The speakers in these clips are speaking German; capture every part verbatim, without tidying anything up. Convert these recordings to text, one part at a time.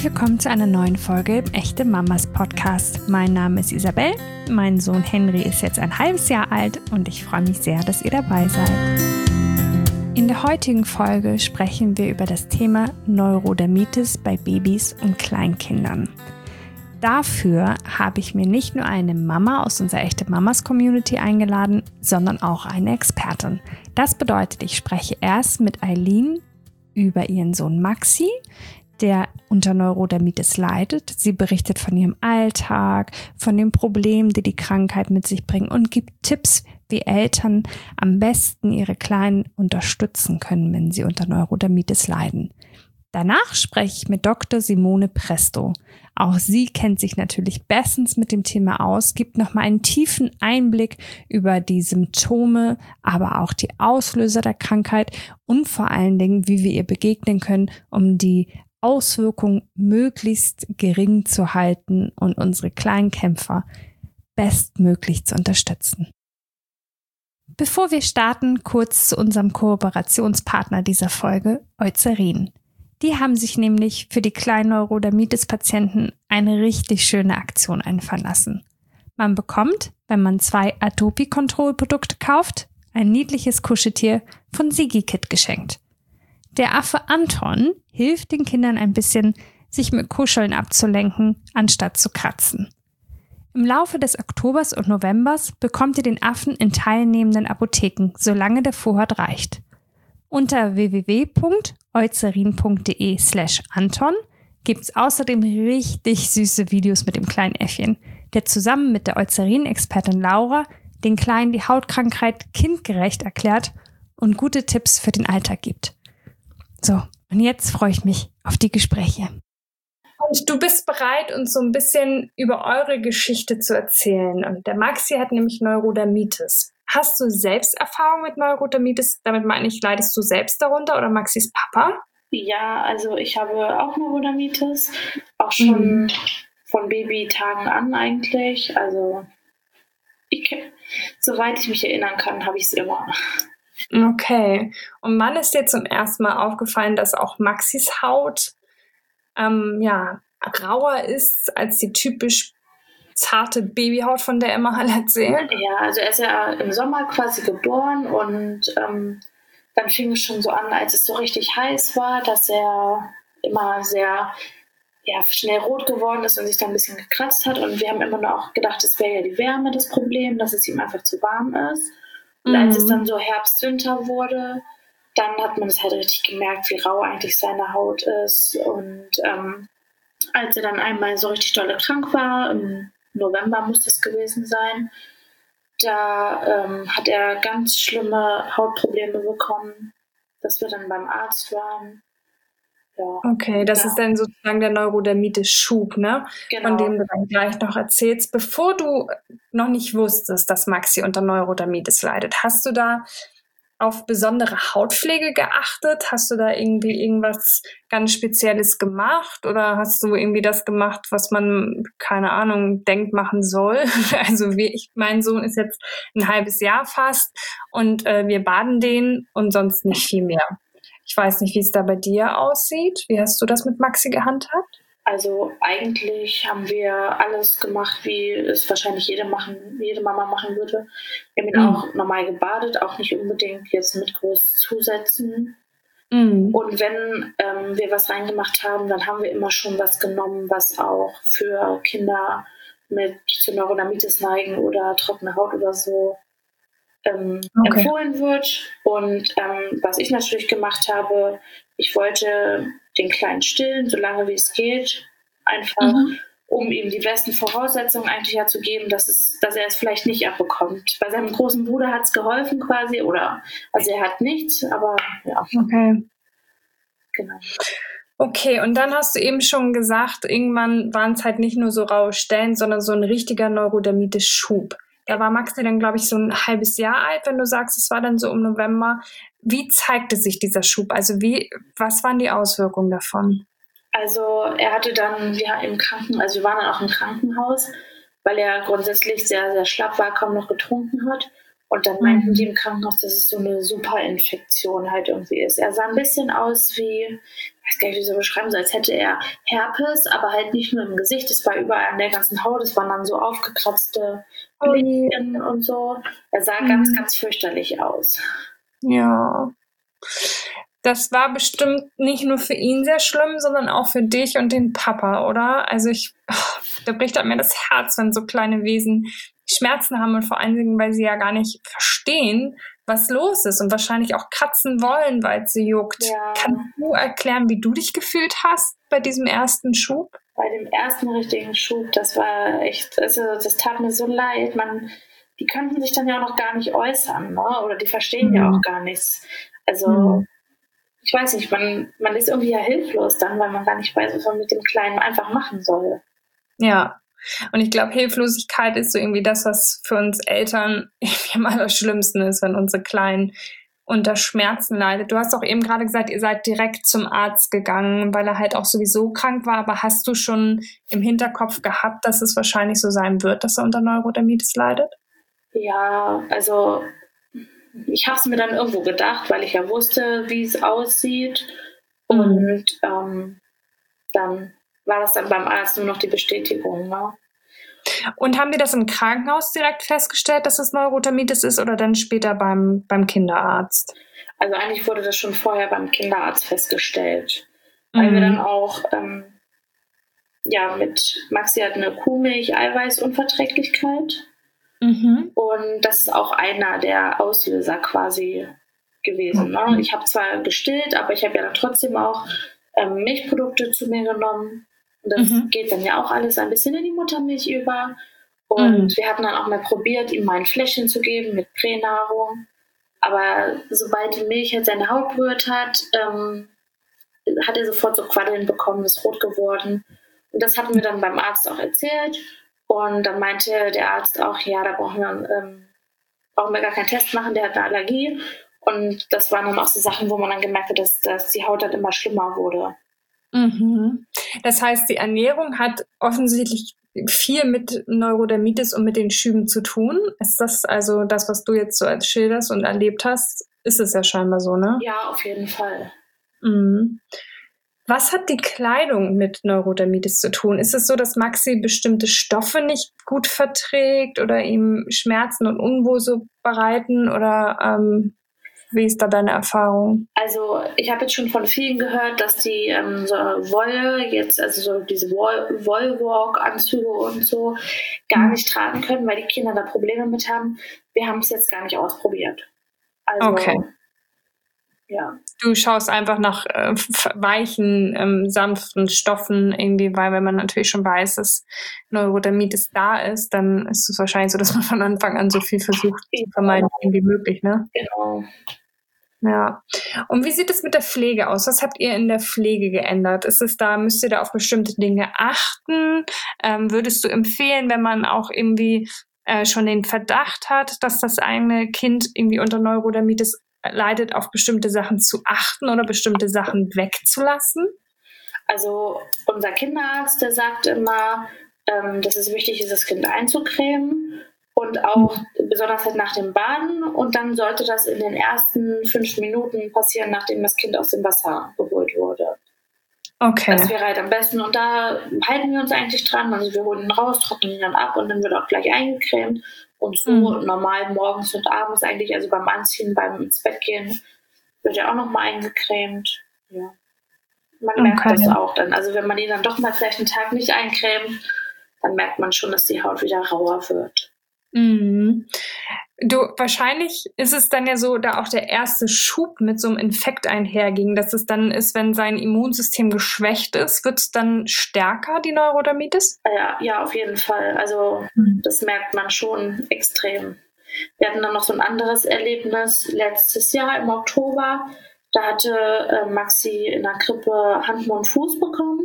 Herzlich willkommen zu einer neuen Folge im Echte Mamas Podcast. Mein Name ist Isabel, mein Sohn Henry ist jetzt ein halbes Jahr alt und ich freue mich sehr, dass ihr dabei seid. In der heutigen Folge sprechen wir über das Thema Neurodermitis bei Babys und Kleinkindern. Dafür habe ich mir nicht nur eine Mama aus unserer Echte Mamas Community eingeladen, sondern auch eine Expertin. Das bedeutet, ich spreche erst mit Eileen über ihren Sohn Maxi, der unter Neurodermitis leidet. Sie berichtet von ihrem Alltag, von den Problemen, die die Krankheit mit sich bringt und gibt Tipps, wie Eltern am besten ihre Kleinen unterstützen können, wenn sie unter Neurodermitis leiden. Danach spreche ich mit Doktor Simone Presto. Auch sie kennt sich natürlich bestens mit dem Thema aus, gibt nochmal einen tiefen Einblick über die Symptome, aber auch die Auslöser der Krankheit und vor allen Dingen, wie wir ihr begegnen können, um die Auswirkungen möglichst gering zu halten und unsere Kleinkämpfer bestmöglich zu unterstützen. Bevor wir starten, kurz zu unserem Kooperationspartner dieser Folge, Eucerin. Die haben sich nämlich für die kleinen Neurodermitis-Patienten eine richtig schöne Aktion einfallen lassen. Man bekommt, wenn man zwei Atopie-Control-Produkte kauft, ein niedliches Kuscheltier von SigiKit geschenkt. Der Affe Anton hilft den Kindern ein bisschen, sich mit Kuscheln abzulenken, anstatt zu kratzen. Im Laufe des Oktobers und Novembers bekommt ihr den Affen in teilnehmenden Apotheken, solange der Vorrat reicht. Unter w w w punkt eucerin punkt d e slash Anton gibt es außerdem richtig süße Videos mit dem kleinen Äffchen, der zusammen mit der Eucerin-Expertin Laura den Kleinen die Hautkrankheit kindgerecht erklärt und gute Tipps für den Alltag gibt. So, und jetzt freue ich mich auf die Gespräche. Und du bist bereit, uns so ein bisschen über eure Geschichte zu erzählen. Und der Maxi hat nämlich Neurodermitis. Hast du selbst Erfahrung mit Neurodermitis? Damit meine ich, leidest du selbst darunter oder Maxis Papa? Ja, also ich habe auch Neurodermitis, auch schon mhm. von Babytagen an eigentlich. Also ich, soweit ich mich erinnern kann, habe ich es immer. Okay. Und wann ist dir zum ersten Mal aufgefallen, dass auch Maxis Haut ähm, ja, rauer ist als die typisch zarte Babyhaut, von der Emma halt erzählt? Ja, also er ist ja im Sommer quasi geboren und ähm, dann fing es schon so an, als es so richtig heiß war, dass er immer sehr ja, schnell rot geworden ist und sich dann ein bisschen gekratzt hat. Und wir haben immer noch gedacht, es wäre ja die Wärme das Problem, dass es ihm einfach zu warm ist. Und als es dann so Herbst, Winter wurde, dann hat man es halt richtig gemerkt, wie rau eigentlich seine Haut ist. Und ähm, als er dann einmal so richtig dolle krank war, im November muss das gewesen sein, da ähm, hat er ganz schlimme Hautprobleme bekommen, dass wir dann beim Arzt waren. Ja. Okay, das ja. ist dann sozusagen der Neurodermitis-Schub, ne? Genau. Von dem du dann gleich noch erzählst. Bevor du noch nicht wusstest, dass Maxi unter Neurodermitis leidet, hast du da auf besondere Hautpflege geachtet? Hast du da irgendwie irgendwas ganz Spezielles gemacht? Oder hast du irgendwie das gemacht, was man, keine Ahnung, denkt, machen soll? Also wie ich, mein Sohn ist jetzt ein halbes Jahr fast und äh, wir baden den und sonst nicht viel mehr. Ich weiß nicht, wie es da bei dir aussieht. Wie hast du das mit Maxi gehandhabt? Also eigentlich haben wir alles gemacht, wie es wahrscheinlich jede, machen, jede Mama machen würde. Wir haben ihn mhm. auch normal gebadet, auch nicht unbedingt jetzt mit groß Zusätzen. Mhm. Und wenn ähm, wir was reingemacht haben, dann haben wir immer schon was genommen, was auch für Kinder mit zu Neurodermitis neigen oder trockene Haut oder so ähm, okay. empfohlen wird. Und ähm, was ich natürlich gemacht habe, ich wollte den Kleinen stillen, so lange wie es geht, einfach mhm. um ihm die besten Voraussetzungen eigentlich ja zu geben, dass, es, dass er es vielleicht nicht abbekommt. Bei seinem großen Bruder hat es geholfen quasi, oder also er hat nichts, aber ja. Okay. Genau. Okay, und dann hast du eben schon gesagt, irgendwann waren es halt nicht nur so raue Stellen, sondern so ein richtiger Neurodermitis-Schub. Da war Maxi dann, glaube ich, so ein halbes Jahr alt, wenn du sagst, es war dann so im November. Wie zeigte sich dieser Schub? Also wie, was waren die Auswirkungen davon? Also er hatte dann, ja, im Kranken, also wir waren dann auch im Krankenhaus, weil er grundsätzlich sehr, sehr schlapp war, kaum noch getrunken hat. Und dann meinten mhm. die im Krankenhaus, dass es so eine Superinfektion halt irgendwie ist. Er sah ein bisschen aus wie, weiß gar nicht, wie ich so beschreiben soll, als hätte er Herpes, aber halt nicht nur im Gesicht, es war überall an der ganzen Haut, es waren dann so aufgekratzte Bläschen oh. und so. Er sah mhm. ganz, ganz fürchterlich aus. Ja. Das war bestimmt nicht nur für ihn sehr schlimm, sondern auch für dich und den Papa, oder? Also ich, oh, da bricht halt mir das Herz, wenn so kleine Wesen Schmerzen haben und vor allen Dingen, weil sie ja gar nicht verstehen, was los ist und wahrscheinlich auch kratzen wollen, weil es sie juckt. Ja. Kannst du erklären, wie du dich gefühlt hast bei diesem ersten Schub? Bei dem ersten richtigen Schub, das war echt, also das tat mir so leid. Man, die könnten sich dann ja auch noch gar nicht äußern, ne? Oder die verstehen mhm. ja auch gar nichts. Also mhm. ich weiß nicht, man, man ist irgendwie ja hilflos dann, weil man gar nicht weiß, was man mit dem Kleinen einfach machen soll. Ja. Und ich glaube, Hilflosigkeit ist so irgendwie das, was für uns Eltern am allerschlimmsten ist, wenn unsere Kleinen unter Schmerzen leidet. Du hast auch eben gerade gesagt, ihr seid direkt zum Arzt gegangen, weil er halt auch sowieso krank war. Aber hast du schon im Hinterkopf gehabt, dass es wahrscheinlich so sein wird, dass er unter Neurodermitis leidet? Ja, also ich habe es mir dann irgendwo gedacht, weil ich ja wusste, wie es aussieht. Mhm. Und ähm, dann war das dann beim Arzt nur noch die Bestätigung. Ne? Und haben die das im Krankenhaus direkt festgestellt, dass es Neurodermitis ist oder dann später beim, beim Kinderarzt? Also eigentlich wurde das schon vorher beim Kinderarzt festgestellt. Weil mhm. wir dann auch, ähm, ja, mit Maxi hat eine Kuhmilch-Eiweiß-Unverträglichkeit. Mhm. Und das ist auch einer der Auslöser quasi gewesen. Ne? Ich habe zwar gestillt, aber ich habe ja dann trotzdem auch ähm, Milchprodukte zu mir genommen. Und das mhm. geht dann ja auch alles ein bisschen in die Muttermilch über. Und mhm. wir hatten dann auch mal probiert, ihm mal ein Fläschchen zu geben mit Pränahrung. Aber sobald die Milch halt seine Haut berührt hat, ähm, hat er sofort so Quaddeln bekommen, ist rot geworden. Und das hatten wir dann beim Arzt auch erzählt. Und dann meinte der Arzt auch, ja, da brauchen wir, ähm, brauchen wir gar keinen Test machen, der hat eine Allergie. Und das waren dann auch so Sachen, wo man dann gemerkt hat, dass, dass die Haut dann immer schlimmer wurde. Mhm. Das heißt, die Ernährung hat offensichtlich viel mit Neurodermitis und mit den Schüben zu tun. Ist das also das, was du jetzt so als schilderst und erlebt hast? Ist es ja scheinbar so, ne? Ja, auf jeden Fall. Mhm. Was hat die Kleidung mit Neurodermitis zu tun? Ist es so, dass Maxi bestimmte Stoffe nicht gut verträgt oder ihm Schmerzen und Unwohlsein bereiten? Oder ähm, wie ist da deine Erfahrung? Also ich habe jetzt schon von vielen gehört, dass die ähm, so Wolle jetzt, also so diese Woll- Wollwalk-Anzüge und so gar nicht tragen können, weil die Kinder da Probleme mit haben. Wir haben es jetzt gar nicht ausprobiert. Also, okay. Ja. Du schaust einfach nach äh, weichen, ähm, sanften Stoffen irgendwie, weil wenn man natürlich schon weiß, dass Neurodermitis da ist, dann ist es wahrscheinlich so, dass man von Anfang an so viel versucht zu vermeiden wie möglich, ne? Genau. Ja. Und wie sieht es mit der Pflege aus? Was habt ihr in der Pflege geändert? Ist es da, müsst ihr da auf bestimmte Dinge achten? Ähm, würdest du empfehlen, wenn man auch irgendwie äh, schon den Verdacht hat, dass das eigene Kind irgendwie unter Neurodermitis leidet, auf bestimmte Sachen zu achten oder bestimmte Sachen wegzulassen? Also unser Kinderarzt, der sagt immer, ähm, dass es wichtig ist, das Kind einzucremen und auch mhm. besonders halt nach dem Baden, und dann sollte das in den ersten fünf Minuten passieren, nachdem das Kind aus dem Wasser geholt wurde. Okay. Das wäre halt am besten, und da halten wir uns eigentlich dran. Also wir holen ihn raus, trocknen ihn dann ab und dann wird auch gleich eingecremt. Und so mhm. normal morgens und abends eigentlich, also beim Anziehen, beim ins Bett gehen, wird ja auch nochmal eingecremt. Ja. Man okay. merkt das auch dann. Also wenn man ihn dann doch mal vielleicht einen Tag nicht eincremt, dann merkt man schon, dass die Haut wieder rauer wird. Mhm. Du, wahrscheinlich ist es dann ja so, da auch der erste Schub mit so einem Infekt einherging, dass es dann ist, wenn sein Immunsystem geschwächt ist, wird es dann stärker, die Neurodermitis? Ja, ja, auf jeden Fall. Also mhm. das merkt man schon extrem. Wir hatten dann noch so ein anderes Erlebnis letztes Jahr im Oktober. Da hatte äh, Maxi in der Krippe Hand, Mund, Fuß bekommen.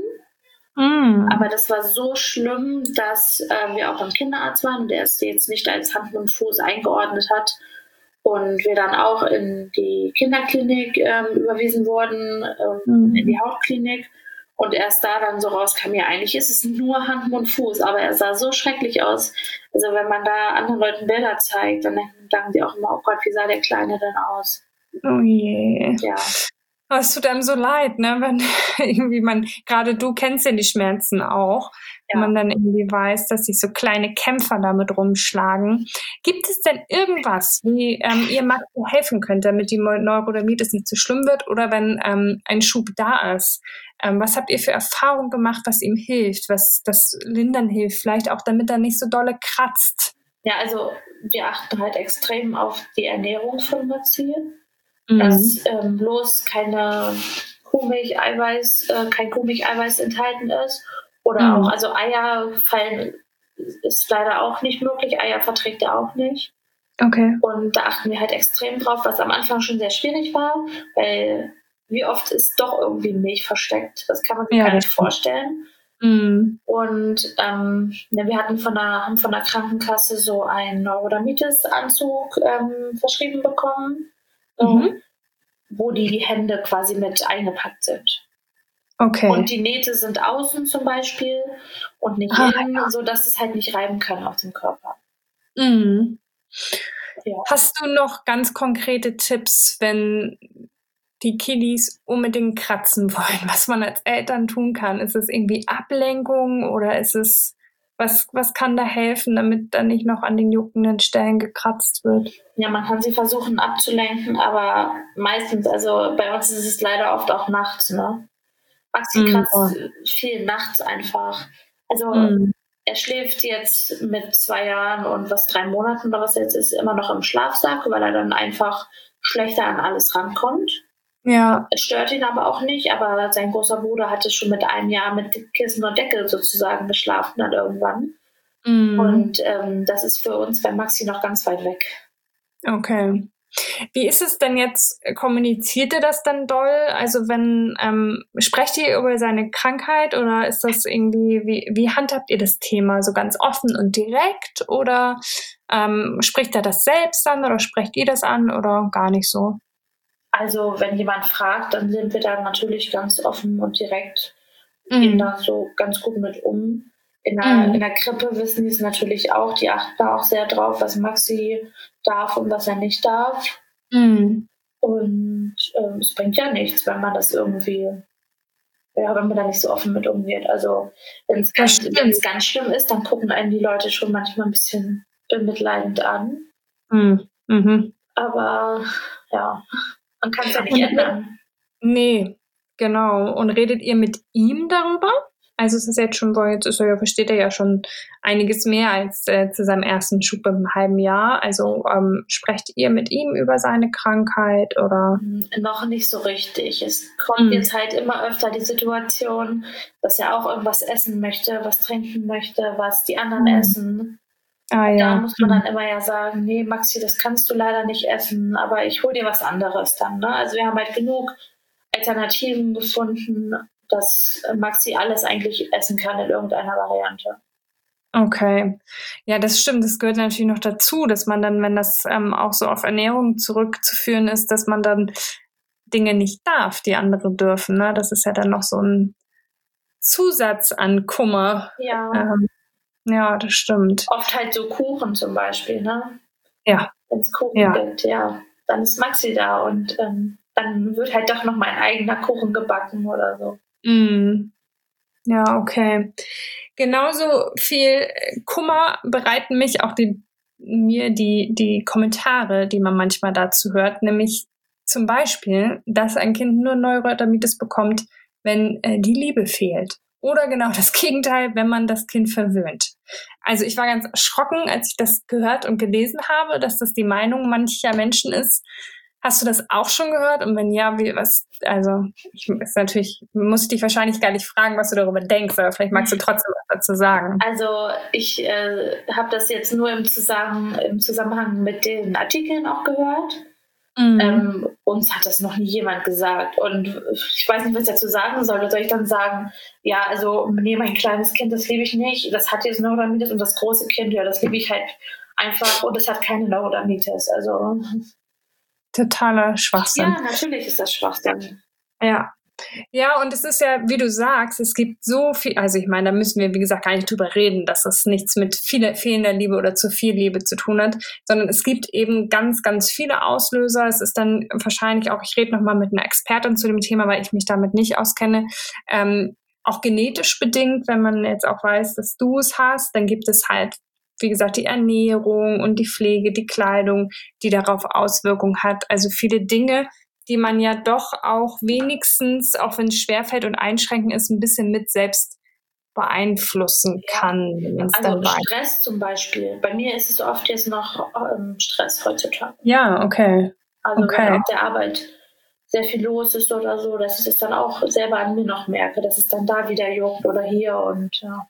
Mm. Aber das war so schlimm, dass äh, wir auch beim Kinderarzt waren, der es jetzt nicht als Hand und Fuß eingeordnet hat, und wir dann auch in die Kinderklinik ähm, überwiesen wurden, ähm, mm. in die Hautklinik, und erst da dann so rauskam, ja, eigentlich ist es nur Hand und Fuß, aber er sah so schrecklich aus. Also wenn man da anderen Leuten Bilder zeigt, dann denken sie auch immer, oh Gott, wie sah der Kleine denn aus? Oh je. Ja. Aber es tut einem so leid, ne, wenn irgendwie man, gerade du kennst ja die Schmerzen auch, ja. Wenn man dann irgendwie weiß, dass sich so kleine Kämpfer damit rumschlagen. Gibt es denn irgendwas, wie ähm, ihr Maxi helfen könnt, damit die Neurodermitis nicht so schlimm wird, oder wenn ähm, ein Schub da ist? Ähm, was habt ihr für Erfahrungen gemacht, was ihm hilft, was das Lindern hilft, vielleicht auch, damit er nicht so dolle kratzt? Ja, also wir achten halt extrem auf die Ernährung von Maxi. Mhm. Dass ähm, bloß keine Kuhmilch-Eiweiß, äh, kein Kuhmilch-Eiweiß enthalten ist. Oder Mhm. auch, also Eier fallen, ist leider auch nicht möglich. Eier verträgt er auch nicht. Okay. Und da achten wir halt extrem drauf, was am Anfang schon sehr schwierig war, weil wie oft ist doch irgendwie Milch versteckt. Das kann man sich Ja, gar nicht das- vorstellen. Mhm. Und ähm, ja, wir hatten von der, haben von der Krankenkasse so einen Neurodermitis-Anzug ähm, verschrieben bekommen. Mhm. Wo die Hände quasi mit eingepackt sind. Okay. Und die Nähte sind außen zum Beispiel und nicht Ah, innen, sodass es halt nicht reiben kann auf dem Körper. Mhm. Ja. Hast du noch ganz konkrete Tipps, wenn die Kiddies unbedingt kratzen wollen, was man als Eltern tun kann? Ist es irgendwie Ablenkung oder ist es, was, was kann da helfen, damit dann nicht noch an den juckenden Stellen gekratzt wird? Ja, man kann sie versuchen abzulenken, aber meistens, also bei uns ist es leider oft auch nachts, ne? Maxi Mm, kratzt oh. viel nachts einfach. Also Mm. er schläft jetzt mit zwei Jahren und was drei Monaten oder was jetzt ist, immer noch im Schlafsack, weil er dann einfach schlechter an alles rankommt. Ja. Es stört ihn aber auch nicht, aber sein großer Bruder hatte schon mit einem Jahr mit Kissen und Deckel sozusagen geschlafen dann irgendwann. Mm. Und ähm, das ist für uns bei Maxi noch ganz weit weg. Okay. Wie ist es denn jetzt? Kommuniziert ihr das dann doll? Also wenn, ähm, sprecht ihr über seine Krankheit oder ist das irgendwie, wie, wie handhabt ihr das Thema? So ganz offen und direkt oder ähm, spricht er das selbst an oder sprecht ihr das an oder gar nicht so? Also wenn jemand fragt, dann sind wir da natürlich ganz offen und direkt, Mhm. gehen da so ganz gut mit um. In der, Mhm. in der Krippe wissen die es natürlich auch, die achten da auch sehr drauf, was Maxi darf und was er nicht darf. Mhm. Und ähm, es bringt ja nichts, wenn man das irgendwie, ja, wenn man da nicht so offen mit umgeht. Also wenn es ganz, wenn's ganz schlimm ist, dann gucken einen die Leute schon manchmal ein bisschen bemitleidend an. Mhm. Mhm. Aber ja, man kann es ja nicht Und- ändern. Nee, genau. Und redet ihr mit ihm darüber? Also es ist jetzt schon, boah, jetzt ist er ja, versteht er ja schon einiges mehr als äh, zu seinem ersten Schub im halben Jahr. Also ähm, sprecht ihr mit ihm über seine Krankheit oder? Noch nicht so richtig. Es kommt Mhm. jetzt halt immer öfter die Situation, dass er auch irgendwas essen möchte, was trinken möchte, was die anderen Mhm. essen. Ah Da ja. muss man dann immer ja sagen, nee, Maxi, das kannst du leider nicht essen, aber ich hol dir was anderes dann. Ne? Also wir haben halt genug Alternativen gefunden, dass Maxi alles eigentlich essen kann in irgendeiner Variante. Okay. Ja, das stimmt. Das gehört natürlich noch dazu, dass man dann, wenn das ähm, auch so auf Ernährung zurückzuführen ist, dass man dann Dinge nicht darf, die andere dürfen. Ne? Das ist ja dann noch so ein Zusatz an Kummer. Ja, Ähm, ja, das stimmt. oft halt so Kuchen zum Beispiel, ne? Ja. Wenn es Kuchen Ja. gibt, ja, dann ist Maxi da und ähm, dann wird halt doch noch mein eigener Kuchen gebacken oder so. Mm. Ja, okay. Genauso viel Kummer bereiten mich auch die, mir die, die Kommentare, die man manchmal dazu hört, nämlich zum Beispiel, dass ein Kind nur Neurodermitis bekommt, wenn äh, die Liebe fehlt. Oder genau das Gegenteil, wenn man das Kind verwöhnt. Also ich war ganz erschrocken, als ich das gehört und gelesen habe, dass das die Meinung mancher Menschen ist. Hast du das auch schon gehört? Und wenn ja, wie, was, also, ich, ist natürlich, muss ich dich wahrscheinlich gar nicht fragen, was du darüber denkst, aber vielleicht magst du trotzdem was dazu sagen. Also ich äh, habe das jetzt nur im Zusammenhang, im Zusammenhang mit den Artikeln auch gehört. Mhm. Ähm, uns hat das noch nie jemand gesagt. Und ich weiß nicht, was ich dazu sagen soll. Oder soll ich dann sagen, ja, also nee, mein kleines Kind, das liebe ich nicht. Das hat jetzt Neurodermitis und das große Kind, ja, das liebe ich halt einfach und es hat keine Neurodermitis. Also Totaler Schwachsinn. ja, natürlich ist das Schwachsinn. Ja, Ja, und es ist ja, wie du sagst, es gibt so viel, also ich meine, da müssen wir, wie gesagt, gar nicht drüber reden, dass das nichts mit viel, fehlender Liebe oder zu viel Liebe zu tun hat, sondern es gibt eben ganz, ganz viele Auslöser. Es ist dann wahrscheinlich auch, ich rede nochmal mit einer Expertin zu dem Thema, weil ich mich damit nicht auskenne, ähm, auch genetisch bedingt, wenn man jetzt auch weiß, dass du es hast, dann gibt es halt, wie gesagt, die Ernährung und die Pflege, die Kleidung, die darauf Auswirkungen hat. Also viele Dinge, die man ja doch auch wenigstens, auch wenn es schwerfällt und einschränkend ist, ein bisschen mit selbst beeinflussen kann. Ja. Also Stress weiß. Zum Beispiel. Bei mir ist es oft jetzt noch ähm, Stress heutzutage. Ja, okay. Also okay. wenn auf der Arbeit sehr viel los ist oder so, dass ich es dann auch selber an mir noch merke, dass es dann da wieder juckt oder hier und ja.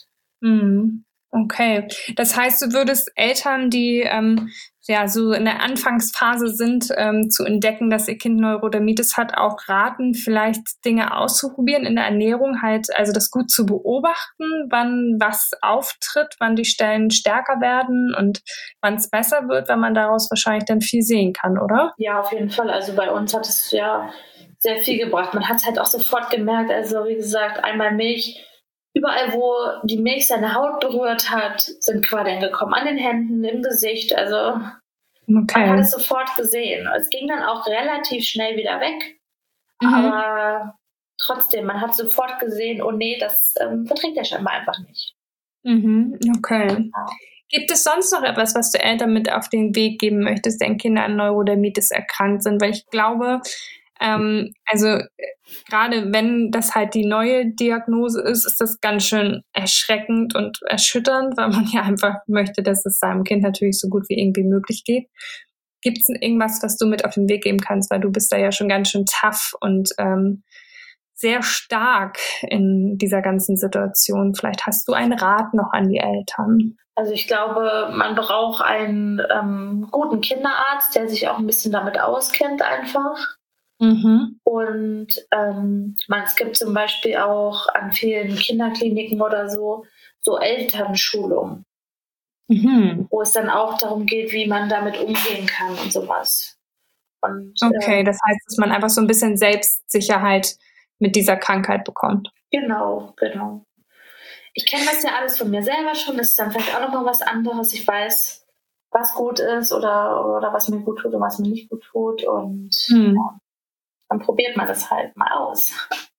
Mhm. Okay, das heißt, du würdest Eltern, die ähm, ja so in der Anfangsphase sind, ähm, zu entdecken, dass ihr Kind Neurodermitis hat, auch raten, vielleicht Dinge auszuprobieren in der Ernährung, halt also das gut zu beobachten, wann was auftritt, wann die Stellen stärker werden und wann es besser wird, weil man daraus wahrscheinlich dann viel sehen kann, oder? Ja, auf jeden Fall. Also bei uns hat es ja sehr viel gebracht. Man hat es halt auch sofort gemerkt. Also wie gesagt, einmal Milch. Überall, wo die Milch seine Haut berührt hat, sind Quaddeln gekommen. An den Händen, im Gesicht. Also okay. Man hat es sofort gesehen. Es ging dann auch relativ schnell wieder weg. Mhm. Aber trotzdem, man hat sofort gesehen, oh nee, das ähm, verträgt er scheinbar einfach nicht. Mhm. Okay. Ja. Gibt es sonst noch etwas, was du Eltern mit auf den Weg geben möchtest, deren Kinder an Neurodermitis erkrankt sind? Weil ich glaube, ähm, also gerade wenn das halt die neue Diagnose ist, ist das ganz schön erschreckend und erschütternd, weil man ja einfach möchte, dass es seinem Kind natürlich so gut wie irgendwie möglich geht. Gibt es irgendwas, was du mit auf den Weg geben kannst, weil du bist da ja schon ganz schön tough und ähm, sehr stark in dieser ganzen Situation. Vielleicht hast du einen Rat noch an die Eltern. Also ich glaube, man braucht einen ähm, guten Kinderarzt, der sich auch ein bisschen damit auskennt einfach. Mhm. Und ähm, man, es gibt zum Beispiel auch an vielen Kinderkliniken oder so, so Elternschulungen, mhm. wo es dann auch darum geht, wie man damit umgehen kann und sowas. Und, okay, ähm, das heißt, dass man einfach so ein bisschen Selbstsicherheit mit dieser Krankheit bekommt. Genau, genau. Ich kenne das ja alles von mir selber schon, das ist dann vielleicht auch nochmal was anderes. Ich weiß, was gut ist oder, oder was mir gut tut und was mir nicht gut tut und mhm. ja. Dann probiert man das halt mal aus.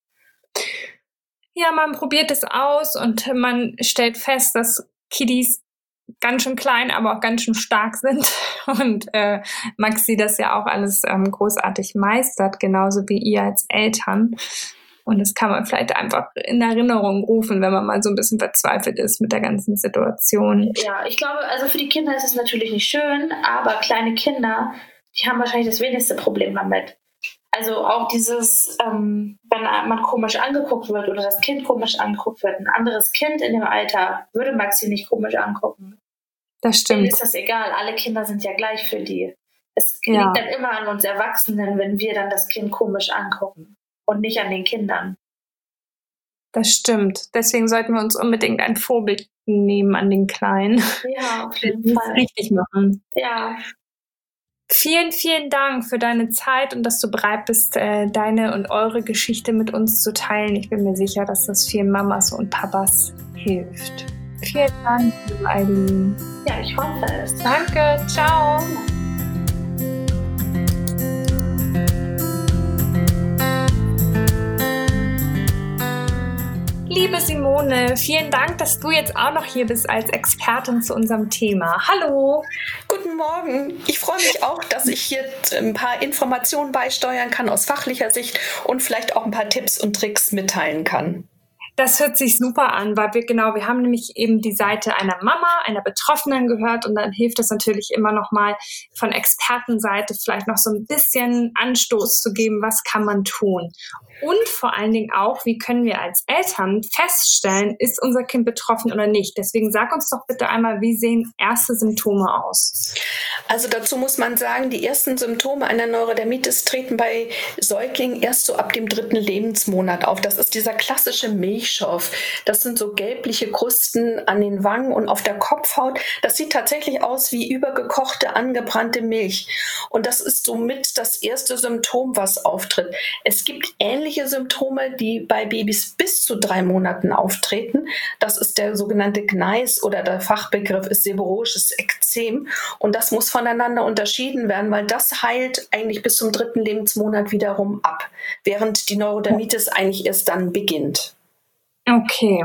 Ja, man probiert es aus und man stellt fest, dass Kiddies ganz schön klein, aber auch ganz schön stark sind. Und äh, Maxi das ja auch alles ähm, großartig meistert, genauso wie ihr als Eltern. Und das kann man vielleicht einfach in Erinnerung rufen, wenn man mal so ein bisschen verzweifelt ist mit der ganzen Situation. Ja, ich glaube, also für die Kinder ist es natürlich nicht schön, aber kleine Kinder, die haben wahrscheinlich das wenigste Problem damit. Also auch dieses, ähm, wenn man komisch angeguckt wird oder das Kind komisch angeguckt wird, ein anderes Kind in dem Alter würde Maxi nicht komisch angucken. Das stimmt. Denen ist das egal, alle Kinder sind ja gleich für die. Es ja. liegt dann immer an uns Erwachsenen, wenn wir dann das Kind komisch angucken und nicht an den Kindern. Das stimmt. Deswegen sollten wir uns unbedingt ein Vorbild nehmen an den Kleinen. Ja, auf jeden die Fall. Es richtig machen. Ja. Vielen, vielen Dank für deine Zeit und dass du bereit bist, äh, deine und eure Geschichte mit uns zu teilen. Ich bin mir sicher, dass das vielen Mamas und Papas hilft. Vielen Dank, liebe Eileen. Ja, ich hoffe es. Danke, ciao. Liebe Simone, vielen Dank, dass du jetzt auch noch hier bist als Expertin zu unserem Thema. Hallo. Guten Morgen. Ich freue mich auch, dass ich hier ein paar Informationen beisteuern kann aus fachlicher Sicht und vielleicht auch ein paar Tipps und Tricks mitteilen kann. Das hört sich super an, weil wir genau, wir haben nämlich eben die Seite einer Mama, einer Betroffenen gehört und dann hilft es natürlich immer noch mal von Expertenseite vielleicht noch so ein bisschen Anstoß zu geben, was kann man tun. Und vor allen Dingen auch, wie können wir als Eltern feststellen, ist unser Kind betroffen oder nicht. Deswegen sag uns doch bitte einmal, wie sehen erste Symptome aus? Also dazu muss man sagen, die ersten Symptome einer Neurodermitis treten bei Säuglingen erst so ab dem dritten Lebensmonat auf. Das ist dieser klassische Milch Milchschorf. Das sind so gelbliche Krusten an den Wangen und auf der Kopfhaut. Das sieht tatsächlich aus wie übergekochte, angebrannte Milch. Und das ist somit das erste Symptom, was auftritt. Es gibt ähnliche Symptome, die bei Babys bis zu drei Monaten auftreten. Das ist der sogenannte Gneis oder der Fachbegriff ist seborrhoisches Ekzem. Und das muss voneinander unterschieden werden, weil das heilt eigentlich bis zum dritten Lebensmonat wiederum ab, während die Neurodermitis eigentlich erst dann beginnt. Okay.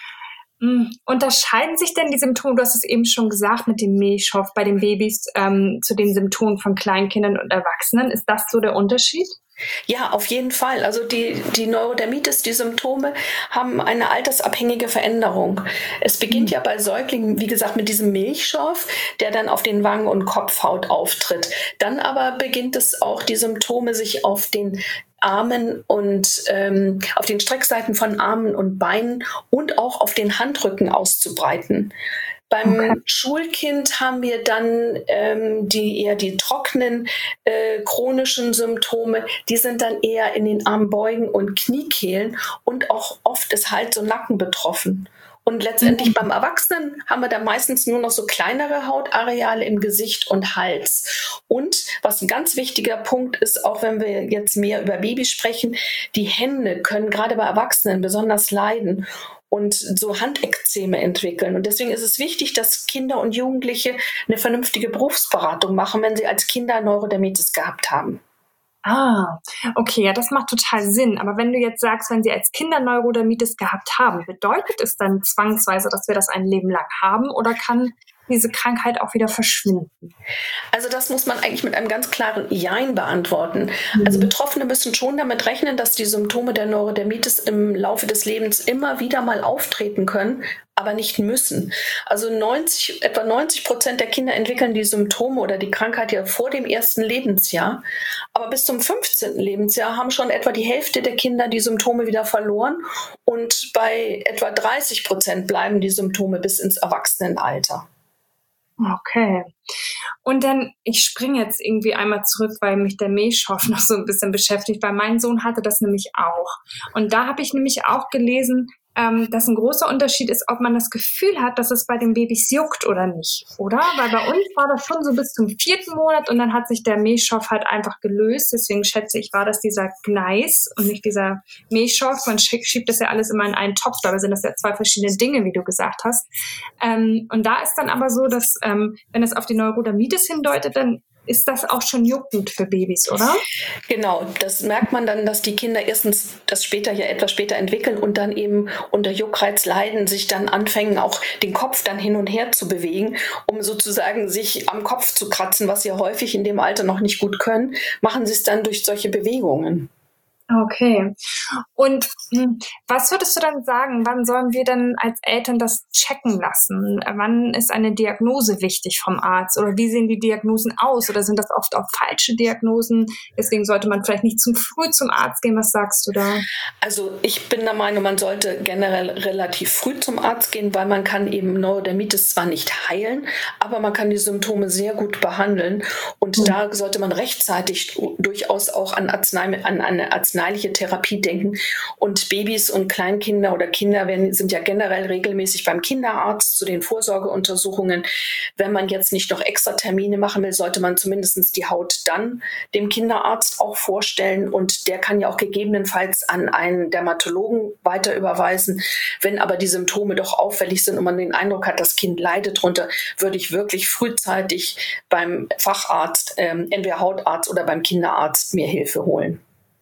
Unterscheiden sich denn die Symptome, du hast es eben schon gesagt, mit dem Milchschorf bei den Babys ähm, zu den Symptomen von Kleinkindern und Erwachsenen? Ist das so der Unterschied? Ja, auf jeden Fall. Also die, die Neurodermitis, die Symptome haben eine altersabhängige Veränderung. Es beginnt ja bei Säuglingen, wie gesagt, mit diesem Milchschorf, der dann auf den Wangen- und Kopfhaut auftritt. Dann aber beginnt es auch, die Symptome sich auf den Armen und ähm, auf den Streckseiten von Armen und Beinen und auch auf den Handrücken auszubreiten. Beim okay. Schulkind haben wir dann ähm, die eher die trockenen äh, chronischen Symptome. Die sind dann eher in den Armbeugen und Kniekehlen und auch oft ist halt so Nacken betroffen. Und letztendlich mhm. beim Erwachsenen haben wir dann meistens nur noch so kleinere Hautareale im Gesicht und Hals. Und was ein ganz wichtiger Punkt ist, auch wenn wir jetzt mehr über Babys sprechen, die Hände können gerade bei Erwachsenen besonders leiden und so Handekzeme entwickeln. Und deswegen ist es wichtig, dass Kinder und Jugendliche eine vernünftige Berufsberatung machen, wenn sie als Kinder Neurodermitis gehabt haben. Ah, okay, ja, das macht total Sinn. Aber wenn du jetzt sagst, wenn sie als Kinder Neurodermitis gehabt haben, bedeutet es dann zwangsweise, dass wir das ein Leben lang haben oder kann diese Krankheit auch wieder verschwinden? Also das muss man eigentlich mit einem ganz klaren Jein beantworten. Mhm. Also Betroffene müssen schon damit rechnen, dass die Symptome der Neurodermitis im Laufe des Lebens immer wieder mal auftreten können, aber nicht müssen. Also neunzig, etwa neunzig Prozent der Kinder entwickeln die Symptome oder die Krankheit ja vor dem ersten Lebensjahr. Aber bis zum fünfzehnten Lebensjahr haben schon etwa die Hälfte der Kinder die Symptome wieder verloren. Und bei etwa dreißig Prozent bleiben die Symptome bis ins Erwachsenenalter. Okay. Und dann, ich springe jetzt irgendwie einmal zurück, weil mich der Milchschorf noch so ein bisschen beschäftigt, weil mein Sohn hatte das nämlich auch. Und da habe ich nämlich auch gelesen, ähm, dass ein großer Unterschied ist, ob man das Gefühl hat, dass es bei den Babys juckt oder nicht, oder? Weil bei uns war das schon so bis zum vierten Monat und dann hat sich der Milchschorf halt einfach gelöst. Deswegen schätze ich, war das dieser Gneis und nicht dieser Milchschorf. Man schiebt das ja alles immer in einen Topf, dabei sind das ja zwei verschiedene Dinge, wie du gesagt hast. Ähm, und da ist dann aber so, dass ähm, wenn es auf die Neurodermitis hindeutet, dann ist das auch schon juckend für Babys, oder? Genau, das merkt man dann, dass die Kinder erstens das später ja etwas später entwickeln und dann eben unter Juckreiz leiden, sich dann anfangen, auch den Kopf dann hin und her zu bewegen, um sozusagen sich am Kopf zu kratzen, was sie häufig in dem Alter noch nicht gut können, machen sie es dann durch solche Bewegungen. Okay. Und hm, was würdest du dann sagen, wann sollen wir denn als Eltern das checken lassen? Wann ist eine Diagnose wichtig vom Arzt? Oder wie sehen die Diagnosen aus? Oder sind das oft auch falsche Diagnosen? Deswegen sollte man vielleicht nicht zu früh zum Arzt gehen. Was sagst du da? Also ich bin der Meinung, man sollte generell relativ früh zum Arzt gehen, weil man kann eben Neurodermitis zwar nicht heilen, aber man kann die Symptome sehr gut behandeln. Und mhm. da sollte man rechtzeitig durchaus auch an, Arznei, an eine Arzneimittel Therapie denken. Und Babys und Kleinkinder oder Kinder werden, sind ja generell regelmäßig beim Kinderarzt zu den Vorsorgeuntersuchungen. Wenn man jetzt nicht noch extra Termine machen will, sollte man zumindest die Haut dann dem Kinderarzt auch vorstellen und der kann ja auch gegebenenfalls an einen Dermatologen weiter überweisen. Wenn aber die Symptome doch auffällig sind und man den Eindruck hat, das Kind leidet drunter, würde ich wirklich frühzeitig beim Facharzt, ähm, entweder Hautarzt oder beim Kinderarzt, mir Hilfe holen.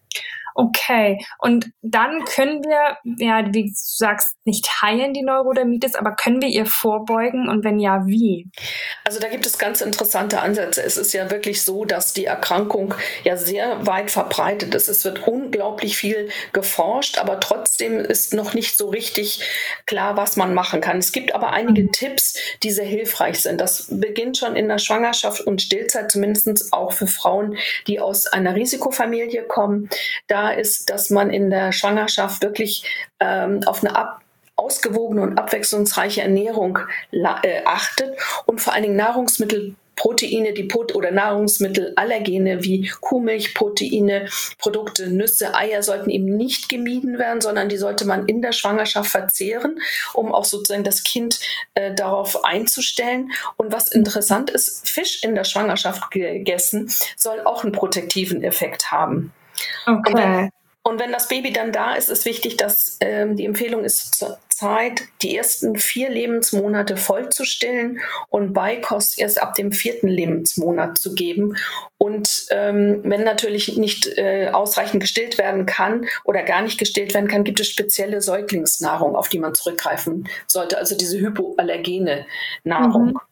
Okay, und dann können wir, ja, wie du sagst, nicht heilen die Neurodermitis, aber können wir ihr vorbeugen und wenn ja, wie? Also da gibt es ganz interessante Ansätze. Es ist ja wirklich so, dass die Erkrankung ja sehr weit verbreitet ist. Es wird unglaublich viel geforscht, aber trotzdem ist noch nicht so richtig klar, was man machen kann. Es gibt aber einige mhm. Tipps, die sehr hilfreich sind. Das beginnt schon in der Schwangerschaft und Stillzeit, zumindest auch für Frauen, die aus einer Risikofamilie kommen. Da ist, dass man in der Schwangerschaft wirklich ähm, auf eine ab ausgewogene und abwechslungsreiche Ernährung la- äh, achtet und vor allen Dingen Nahrungsmittel Proteine, die Pot- oder Nahrungsmittelallergene wie Kuhmilchproteine, Produkte, Nüsse, Eier sollten eben nicht gemieden werden, sondern die sollte man in der Schwangerschaft verzehren, um auch sozusagen das Kind äh, darauf einzustellen. Und was interessant ist, Fisch in der Schwangerschaft gegessen soll auch einen protektiven Effekt haben. Okay. Und wenn, und wenn das Baby dann da ist, ist wichtig, dass ähm, die Empfehlung ist, zur Zeit die ersten vier Lebensmonate voll zu stillen und Beikost erst ab dem vierten Lebensmonat zu geben. Und ähm, wenn natürlich nicht äh, ausreichend gestillt werden kann oder gar nicht gestillt werden kann, gibt es spezielle Säuglingsnahrung, auf die man zurückgreifen sollte, also diese hypoallergene Nahrung. Mhm.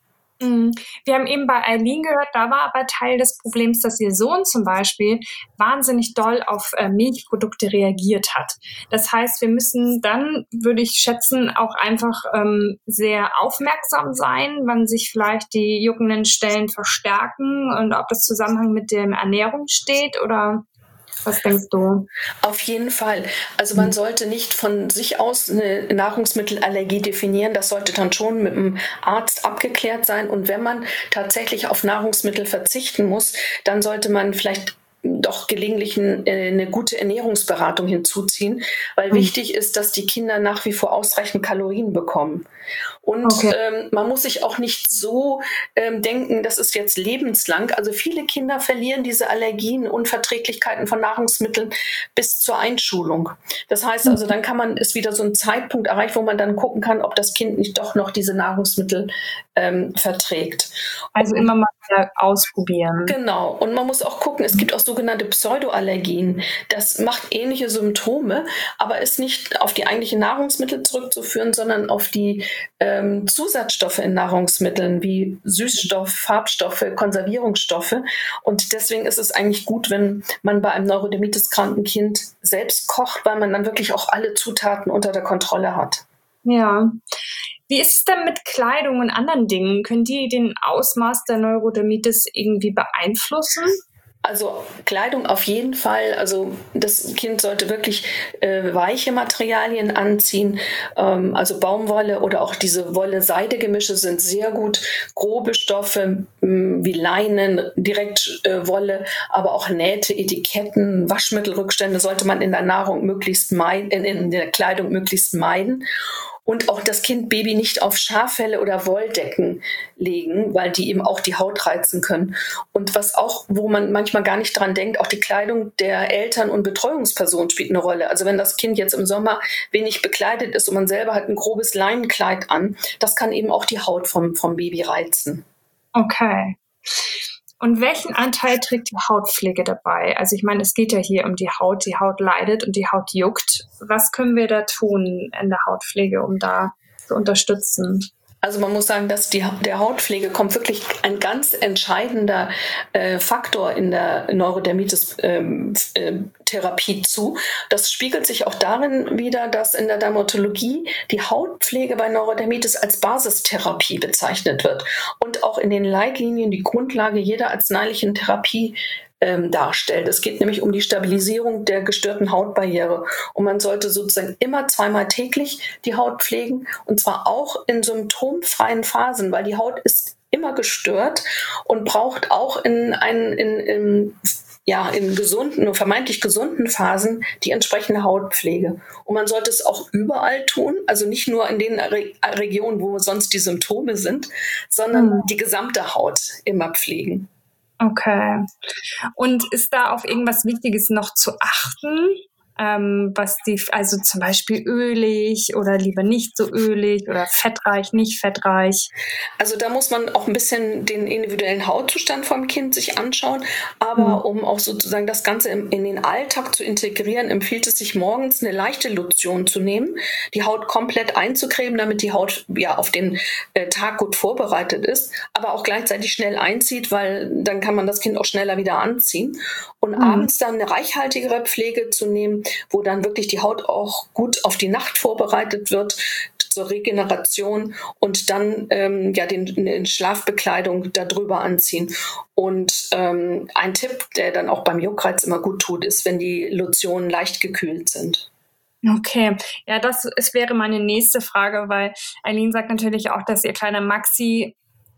Wir haben eben bei Eileen gehört, da war aber Teil des Problems, dass ihr Sohn zum Beispiel wahnsinnig doll auf äh, Milchprodukte reagiert hat. Das heißt, wir müssen dann, würde ich schätzen, auch einfach ähm, sehr aufmerksam sein, wann sich vielleicht die juckenden Stellen verstärken und ob das Zusammenhang mit der Ernährung steht oder... Was denkst du? Auf jeden Fall. Also man sollte nicht von sich aus eine Nahrungsmittelallergie definieren. Das sollte dann schon mit dem Arzt abgeklärt sein. Und wenn man tatsächlich auf Nahrungsmittel verzichten muss, dann sollte man vielleicht doch gelegentlich ein, äh, eine gute Ernährungsberatung hinzuziehen, weil mhm. wichtig ist, dass die Kinder nach wie vor ausreichend Kalorien bekommen. Und okay. ähm, man muss sich auch nicht so ähm, denken, das ist jetzt lebenslang. Also viele Kinder verlieren diese Allergien, Unverträglichkeiten von Nahrungsmitteln bis zur Einschulung. Das heißt also, dann kann man, ist wieder so ein Zeitpunkt erreicht, wo man dann gucken kann, ob das Kind nicht doch noch diese Nahrungsmittel ähm, verträgt. Also immer mal wieder ausprobieren. Genau. Und man muss auch gucken, es gibt auch sogenannte Pseudoallergien. Das macht ähnliche Symptome, aber ist nicht auf die eigentlichen Nahrungsmittel zurückzuführen, sondern auf die ähm, Zusatzstoffe in Nahrungsmitteln wie Süßstoff, Farbstoffe, Konservierungsstoffe. Und deswegen ist es eigentlich gut, wenn man bei einem Neurodermitis-kranken Kind selbst kocht, weil man dann wirklich auch alle Zutaten unter der Kontrolle hat. Ja. Wie ist es denn mit Kleidung und anderen Dingen? Können die den Ausmaß der Neurodermitis irgendwie beeinflussen? Also Kleidung auf jeden Fall. Also das Kind sollte wirklich äh, weiche Materialien anziehen. Ähm, also Baumwolle oder auch diese Wolle-Seide-Gemische sind sehr gut. Grobe Stoffe mh, wie Leinen, Direktwolle, äh, aber auch Nähte, Etiketten, Waschmittelrückstände sollte man in der Nahrung möglichst meiden, in, in der Kleidung möglichst meiden. Und auch das Kind Baby nicht auf Schaffelle oder Wolldecken legen, weil die eben auch die Haut reizen können. Und was auch, wo man manchmal gar nicht dran denkt, auch die Kleidung der Eltern und Betreuungspersonen spielt eine Rolle. Also wenn das Kind jetzt im Sommer wenig bekleidet ist und man selber hat ein grobes Leinenkleid an, das kann eben auch die Haut vom, vom Baby reizen. Okay. Und welchen Anteil trägt die Hautpflege dabei? Also ich meine, es geht ja hier um die Haut, die Haut leidet und die Haut juckt. Was können wir da tun in der Hautpflege, um da zu unterstützen? Also man muss sagen, dass die, der Hautpflege kommt wirklich ein ganz entscheidender äh, Faktor in der Neurodermitis-Therapie ähm, äh, zu. Das spiegelt sich auch darin wider, dass in der Dermatologie die Hautpflege bei Neurodermitis als Basistherapie bezeichnet wird und auch in den Leitlinien die Grundlage jeder arzneilichen Therapie Ähm, darstellt. Es geht nämlich um die Stabilisierung der gestörten Hautbarriere. Und man sollte sozusagen immer zweimal täglich die Haut pflegen, und zwar auch in symptomfreien Phasen, weil die Haut ist immer gestört und braucht auch in, einen, in, in, ja, in gesunden, vermeintlich gesunden Phasen die entsprechende Hautpflege. Und man sollte es auch überall tun, also nicht nur in den Re- Regionen, wo sonst die Symptome sind, sondern mhm. die gesamte Haut immer pflegen. Okay. Und ist da auf irgendwas Wichtiges noch zu achten? Ähm, was die, also zum Beispiel ölig oder lieber nicht so ölig oder fettreich, nicht fettreich? Also da muss man auch ein bisschen den individuellen Hautzustand vom Kind sich anschauen, aber mhm. um auch sozusagen das Ganze in, in den Alltag zu integrieren, empfiehlt es sich morgens eine leichte Lotion zu nehmen, die Haut komplett einzucremen, damit die Haut ja auf den äh, Tag gut vorbereitet ist, aber auch gleichzeitig schnell einzieht, weil dann kann man das Kind auch schneller wieder anziehen. Und mhm. abends dann eine reichhaltigere Pflege zu nehmen, wo dann wirklich die Haut auch gut auf die Nacht vorbereitet wird zur Regeneration und dann ähm, ja den, den Schlafbekleidung darüber anziehen. Und ähm, ein Tipp, der dann auch beim Juckreiz immer gut tut, ist, wenn die Lotionen leicht gekühlt sind. Okay, ja, das es wäre meine nächste Frage, weil Eileen sagt natürlich auch, dass ihr kleiner Maxi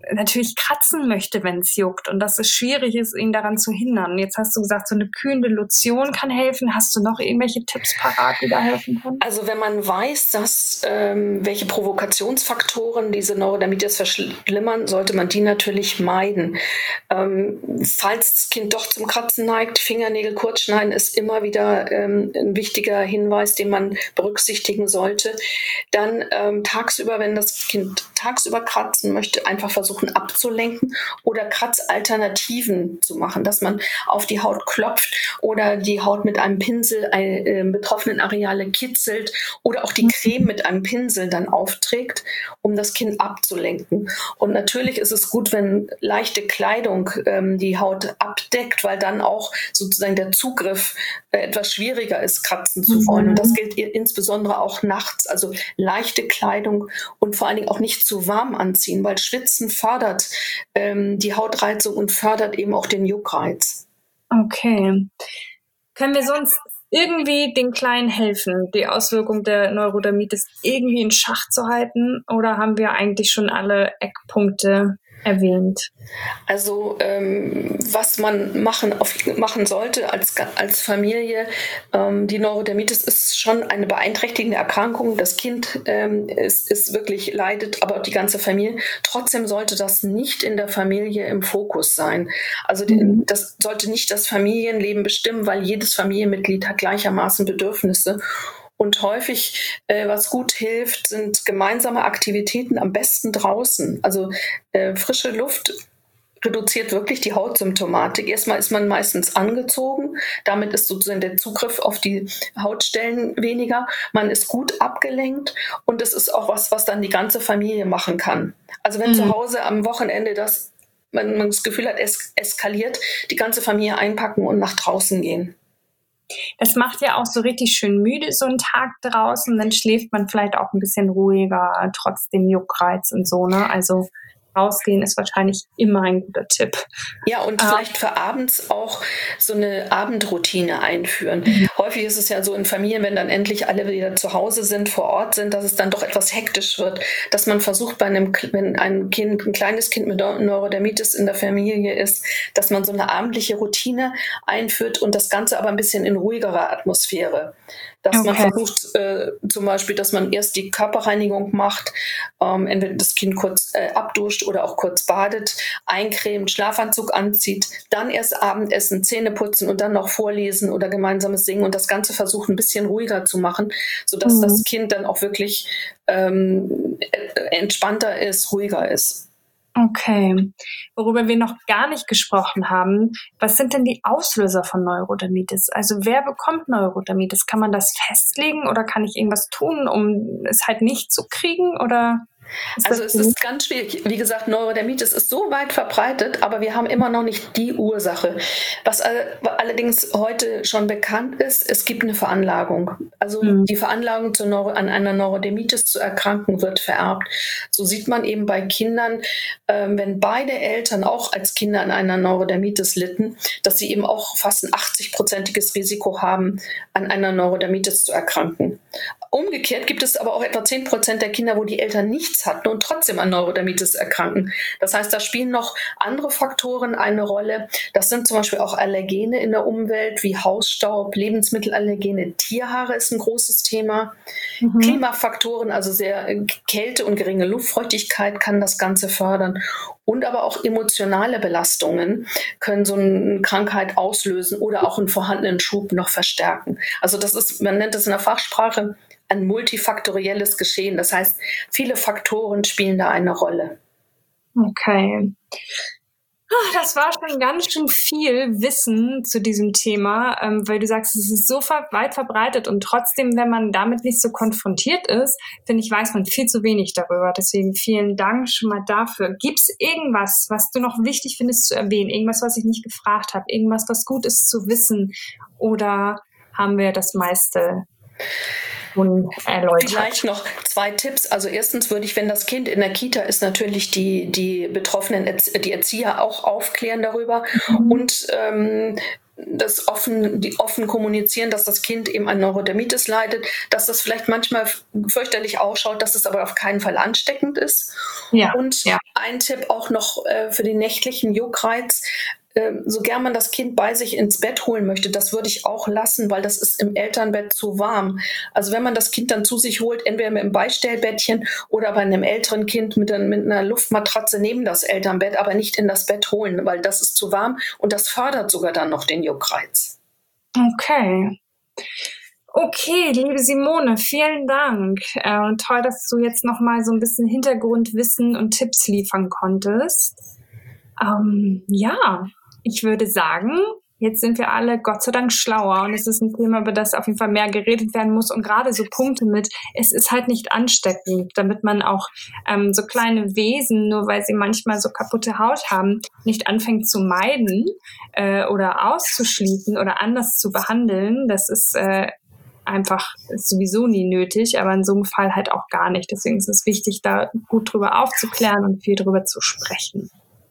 natürlich kratzen möchte, wenn es juckt und dass es schwierig ist, ihn daran zu hindern. Jetzt hast du gesagt, so eine kühlende Lotion kann helfen. Hast du noch irgendwelche Tipps parat, die da helfen können? Also wenn man weiß, dass ähm, welche Provokationsfaktoren diese Neurodermitis verschlimmern, sollte man die natürlich meiden. Ähm, falls das Kind doch zum Kratzen neigt, Fingernägel kurz schneiden ist immer wieder ähm, ein wichtiger Hinweis, den man berücksichtigen sollte. Dann ähm, tagsüber, wenn das Kind tagsüber kratzen möchte, einfach versuchen abzulenken oder Kratzalternativen zu machen, dass man auf die Haut klopft oder die Haut mit einem Pinsel äh, betroffenen Areale kitzelt oder auch die Creme mit einem Pinsel dann aufträgt, um das Kind abzulenken. Und natürlich ist es gut, wenn leichte Kleidung ähm, die Haut abdeckt, weil dann auch sozusagen der Zugriff äh, etwas schwieriger ist, kratzen zu wollen. Mhm. Und das gilt insbesondere auch nachts. Also leichte Kleidung und vor allen Dingen auch nicht zu warm anziehen, weil Schwitzen fördert ähm, die Hautreizung und fördert eben auch den Juckreiz. Okay. Können wir sonst irgendwie den Kleinen helfen, die Auswirkung der Neurodermitis irgendwie in Schach zu halten? Oder haben wir eigentlich schon alle Eckpunkte erwähnt? Also ähm, was man machen, auf, machen sollte als, als Familie, ähm, die Neurodermitis ist schon eine beeinträchtigende Erkrankung. Das Kind ähm, ist, ist wirklich leidet, aber auch die ganze Familie. Trotzdem sollte das nicht in der Familie im Fokus sein. Also mhm. das sollte nicht das Familienleben bestimmen, weil jedes Familienmitglied hat gleichermaßen Bedürfnisse. Und häufig, äh, was gut hilft, sind gemeinsame Aktivitäten, am besten draußen. Also äh, frische Luft reduziert wirklich die Hautsymptomatik. Erstmal ist man meistens angezogen. Damit ist sozusagen der Zugriff auf die Hautstellen weniger. Man ist gut abgelenkt. Und es ist auch was, was dann die ganze Familie machen kann. Also wenn mhm. zu Hause am Wochenende das, man, man das Gefühl hat, es eskaliert, die ganze Familie einpacken und nach draußen gehen. Das macht ja auch so richtig schön müde, so ein Tag draußen. Dann schläft man vielleicht auch ein bisschen ruhiger, trotz dem Juckreiz und so, ne? Also rausgehen ist wahrscheinlich immer ein guter Tipp. Ja, und ähm. vielleicht für abends auch so eine Abendroutine einführen. Mhm. Häufig ist es ja so in Familien, wenn dann endlich alle wieder zu Hause sind, vor Ort sind, dass es dann doch etwas hektisch wird, dass man versucht, bei einem, wenn ein Kind, ein kleines Kind mit Neurodermitis in der Familie ist, dass man so eine abendliche Routine einführt und das Ganze aber ein bisschen in ruhigerer Atmosphäre. Dass okay. man versucht, äh, zum Beispiel, dass man erst die Körperreinigung macht, ähm, entweder das Kind kurz äh, abduscht oder auch kurz badet, eincremt, Schlafanzug anzieht, dann erst Abendessen, Zähne putzen und dann noch vorlesen oder gemeinsames Singen und das Ganze versuchen, ein bisschen ruhiger zu machen, sodass mhm. das Kind dann auch wirklich ähm, entspannter ist, ruhiger ist. Okay. Worüber wir noch gar nicht gesprochen haben, was sind denn die Auslöser von Neurodermitis? Also wer bekommt Neurodermitis? Kann man das festlegen oder kann ich irgendwas tun, um es halt nicht zu kriegen? Oder Also es ist ganz schwierig. Wie gesagt, Neurodermitis ist so weit verbreitet, aber wir haben immer noch nicht die Ursache. Was allerdings heute schon bekannt ist, es gibt eine Veranlagung. Also mhm. die Veranlagung zu Neuro- an einer Neurodermitis zu erkranken wird vererbt. So sieht man eben bei Kindern, äh, wenn beide Eltern auch als Kinder an einer Neurodermitis litten, dass sie eben auch fast ein achtzig-prozentiges Risiko haben, an einer Neurodermitis zu erkranken. Umgekehrt gibt es aber auch etwa zehn Prozent der Kinder, wo die Eltern nichts hatten und trotzdem an Neurodermitis erkranken. Das heißt, da spielen noch andere Faktoren eine Rolle. Das sind zum Beispiel auch Allergene in der Umwelt wie Hausstaub, Lebensmittelallergene, Tierhaare ist ein großes Thema. Mhm. Klimafaktoren, also sehr Kälte und geringe Luftfeuchtigkeit kann das Ganze fördern. Und aber auch emotionale Belastungen können so eine Krankheit auslösen oder auch einen vorhandenen Schub noch verstärken. Also das ist, man nennt das in der Fachsprache, ein multifaktorielles Geschehen. Das heißt, viele Faktoren spielen da eine Rolle. Okay. Das war schon ganz schön viel Wissen zu diesem Thema, ähm, weil du sagst, es ist so weit verbreitet und trotzdem, wenn man damit nicht so konfrontiert ist, finde ich, weiß man viel zu wenig darüber. Deswegen vielen Dank schon mal dafür. Gibt es irgendwas, was du noch wichtig findest zu erwähnen? Irgendwas, was ich nicht gefragt habe? Irgendwas, was gut ist zu wissen? Oder haben wir das meiste erläutert? Vielleicht noch zwei Tipps. Also erstens würde ich, wenn das Kind in der Kita ist, natürlich die, die Betroffenen, die Erzieher auch aufklären darüber. Mhm. Und ähm, das offen, die offen kommunizieren, dass das Kind eben an Neurodermitis leidet, dass das vielleicht manchmal fürchterlich ausschaut, dass es aber auf keinen Fall ansteckend ist. Ja, und ja. ein Tipp auch noch äh, für den nächtlichen Juckreiz. So gern man das Kind bei sich ins Bett holen möchte, das würde ich auch lassen, weil das ist im Elternbett zu warm. Also wenn man das Kind dann zu sich holt, entweder mit einem Beistellbettchen oder bei einem älteren Kind mit, ein, mit einer Luftmatratze neben das Elternbett, aber nicht in das Bett holen, weil das ist zu warm und das fördert sogar dann noch den Juckreiz. Okay. Okay, liebe Simone, vielen Dank. Äh, und toll, dass du jetzt nochmal so ein bisschen Hintergrundwissen und Tipps liefern konntest. Ähm, ja, ich würde sagen, jetzt sind wir alle Gott sei Dank schlauer und es ist ein Thema, über das auf jeden Fall mehr geredet werden muss und gerade so Punkte mit, es ist halt nicht ansteckend, damit man auch ähm, so kleine Wesen, nur weil sie manchmal so kaputte Haut haben, nicht anfängt zu meiden äh, oder auszuschließen oder anders zu behandeln. Das ist äh, einfach sowieso nie nötig, aber in so einem Fall halt auch gar nicht. Deswegen ist es wichtig, da gut drüber aufzuklären und viel drüber zu sprechen.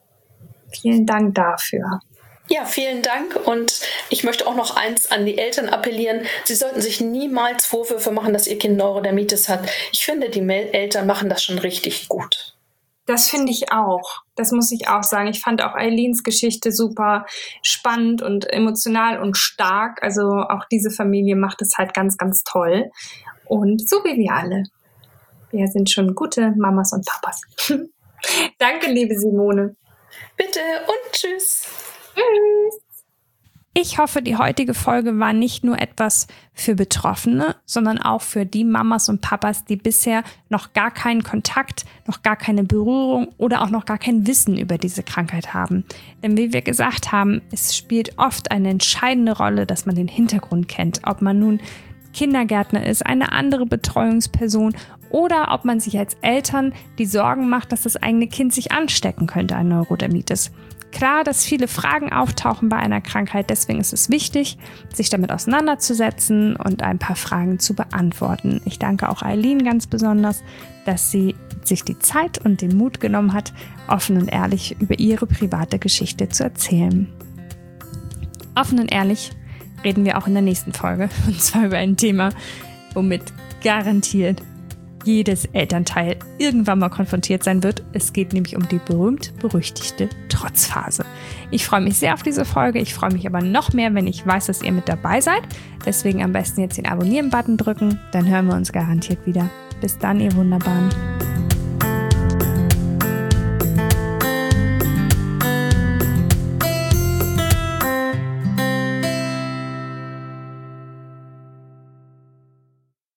Vielen Dank dafür. Ja, vielen Dank. Und ich möchte auch noch eins an die Eltern appellieren. Sie sollten sich niemals Vorwürfe machen, dass ihr Kind Neurodermitis hat. Ich finde, die Eltern machen das schon richtig gut. Das finde ich auch. Das muss ich auch sagen. Ich fand auch Eileens Geschichte super spannend und emotional und stark. Also auch diese Familie macht es halt ganz, ganz toll. Und so wie wir alle. Wir sind schon gute Mamas und Papas. Danke, liebe Simone. Bitte und tschüss. Tschüss. Ich hoffe, die heutige Folge war nicht nur etwas für Betroffene, sondern auch für die Mamas und Papas, die bisher noch gar keinen Kontakt, noch gar keine Berührung oder auch noch gar kein Wissen über diese Krankheit haben. Denn wie wir gesagt haben, es spielt oft eine entscheidende Rolle, dass man den Hintergrund kennt, ob man nun Kindergärtner ist, eine andere Betreuungsperson oder ob man sich als Eltern die Sorgen macht, dass das eigene Kind sich anstecken könnte an Neurodermitis. Klar, dass viele Fragen auftauchen bei einer Krankheit, deswegen ist es wichtig, sich damit auseinanderzusetzen und ein paar Fragen zu beantworten. Ich danke auch Eileen ganz besonders, dass sie sich die Zeit und den Mut genommen hat, offen und ehrlich über ihre private Geschichte zu erzählen. Offen und ehrlich reden wir auch in der nächsten Folge, und zwar über ein Thema, womit garantiert jedes Elternteil irgendwann mal konfrontiert sein wird. Es geht nämlich um die berühmt-berüchtigte Trotzphase. Ich freue mich sehr auf diese Folge. Ich freue mich aber noch mehr, wenn ich weiß, dass ihr mit dabei seid. Deswegen am besten jetzt den Abonnieren-Button drücken. Dann hören wir uns garantiert wieder. Bis dann, ihr Wunderbaren.